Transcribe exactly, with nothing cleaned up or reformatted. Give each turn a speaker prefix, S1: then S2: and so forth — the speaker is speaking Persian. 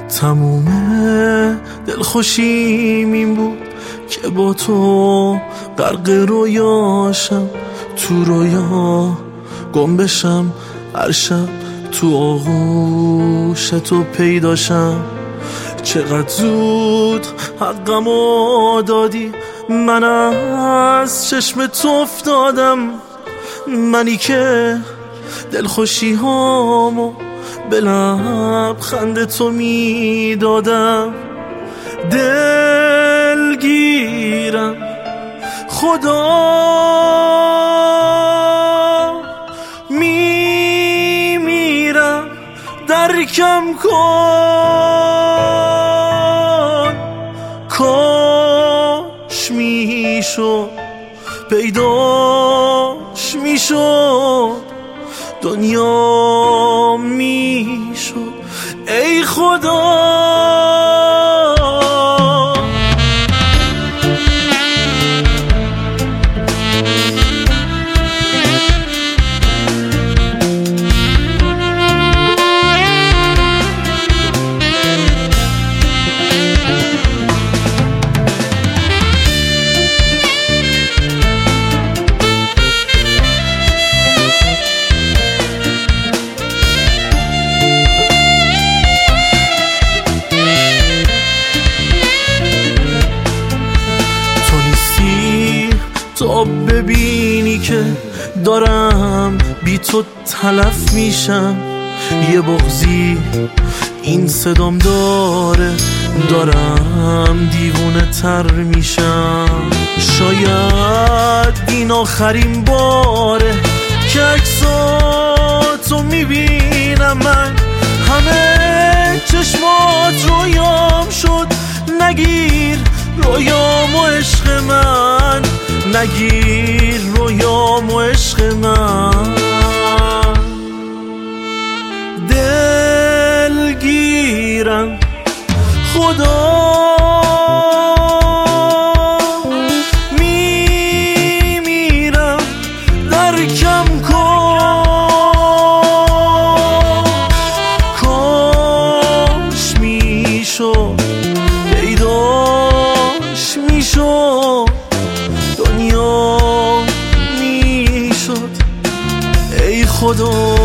S1: تموم دلخوشیم این بود که با تو غرق رویاشم، تو رویا گم بشم، هر شب تو آغوش تو پیداشم. چقدر زود حقمو دادی، من از چشم تو افتادم، منی که دلخوشی هامو به لبخند تو میدادم. دلگیرم خدا میمیرم، درکم کن، کاش میشد پیداش میشد، دنیا میشد ای خدا. تو ببینی که دارم بی تو تلف میشم، یه بغضی این صدام داره، دارم دیوونه تر میشم. شاید این آخرین باره که عکساتو میبینم، من همه چشمات رویام شد. نگیر رویامو عشق من، نگیر رویامو عشق من. دلگیرم خدا میمیرم، درکم کن، کاش میشد پیداش میشد، دنیا میشد ای خدا.